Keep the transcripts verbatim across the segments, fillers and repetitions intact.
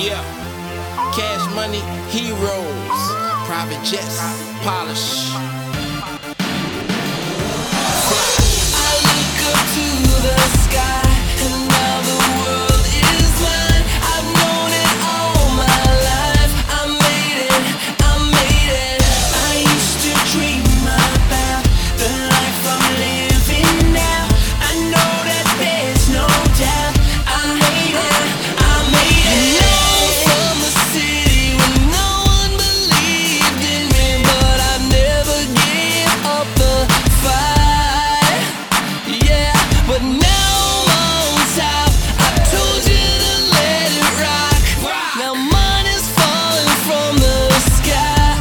Yeah, Cash Money, Heroes, private jets, polish. I look up to the sky, and now the world is mine. I've known it all my life. I made it, I made it. I used to dream about the life I'm living now. I know that there's no doubt. I made it, I made it. You know I'm from the city when no one believed in me, but I never gave up the fight. Yeah, but now I'm on top. I told you to let it rock. Now money's falling from the sky.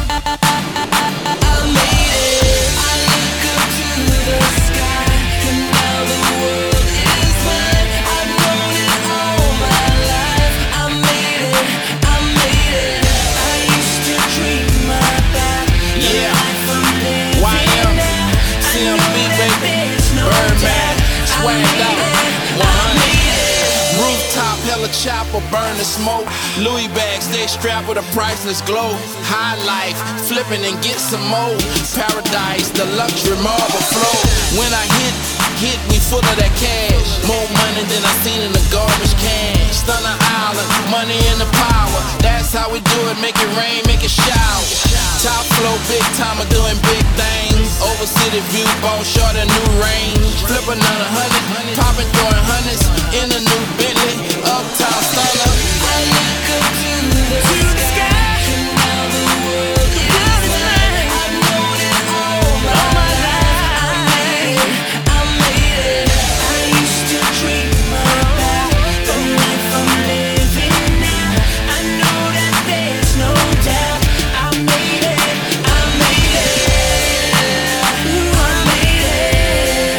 I made it. I look up to the sky, and now the world is mine. I've known it all my life. I made it, I made it. I used to dream about the Yeah. life I'm living Y M, now. I C M know B, that baby, there's no Birdman, doubt. swagged out, I one hundred. made it. Rooftop, hella chopper, burn the smoke. Louis bags, they strapped with a priceless glow. High life, flipping and get some more. Paradise, the luxury marble flow. When I hit, hit, we full of that cash. More money than I seen in the garbage can. Stunner Island, money and the power. That's how we do it, make it rain, make it shower. Top flow, big timer, doing big things. Over city view, ball short a new range. Flip another hundred, popping, throwing hundreds in a new Bentley. Uptown stunner. I look up to the sky, and now the world is mine. I've known it all my life. I made it, I made it. I used to dream about the life I'm living now. I know that there's no doubt. I made it, I made it. I made it,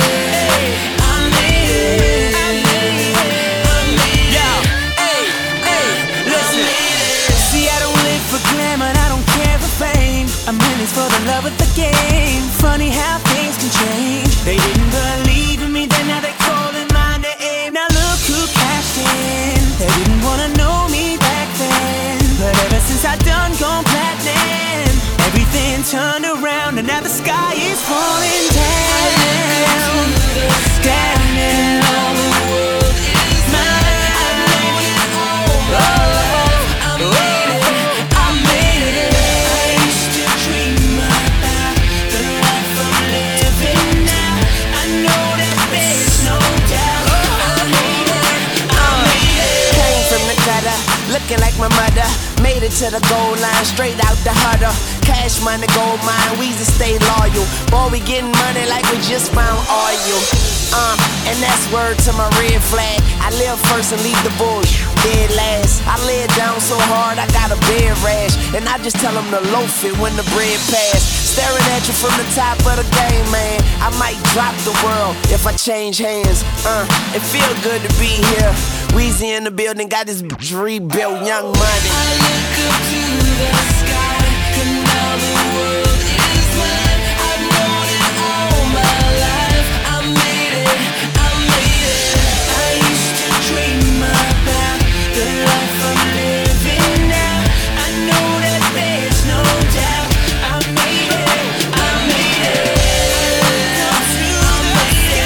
I made it, I made it, I made it. Hey, hey, listen. See, I don't live for glamour, I don't care for fame. I'm in this for the love of the game. Funny how things can change. They didn't believe in me, then now they're calling my name. Now look who cashed in. They didn't wanna know me back then, but ever since I done gone platinum, everything turned around, and now the sky is falling down. Down and all the world is mine. Oh, I made it, I made it. I used to dream about the life I'm living now. I know that there's no doubt. I made it, I made it. Came from the gutter, looking like my mother. Made it to the goal line, straight out the huddle. Cash money, gold mine, we just stay loyal. Boy, we getting money like we just found oil. Uh, and that's word to my red flag. I live first and leave the bullshit dead last. I lay it down so hard I got a bed rash, and I just tell them to loaf it when the bread pass. Staring at you from the top of the game, man. I might drop the world if I change hands. Uh, it feel good to be here. Weezy in the building, got this bitch rebuilt, Young Money. I look up to the sky, and now the world is mine. I've known it all my life. I made it, I made it. I used to dream about the life I'm living now. I know that there's no doubt. I made it, I made it. I look up to the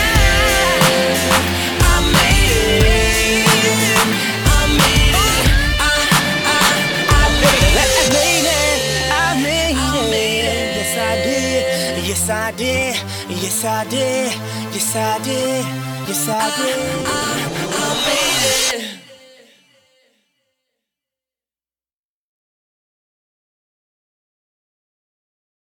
sky. I made it, I made it. I, I, I made it. I made it, I made I it. made it. Yes, I did. Yes, I did. Yes, I did. Yes, I did. Yes, I did. I made it.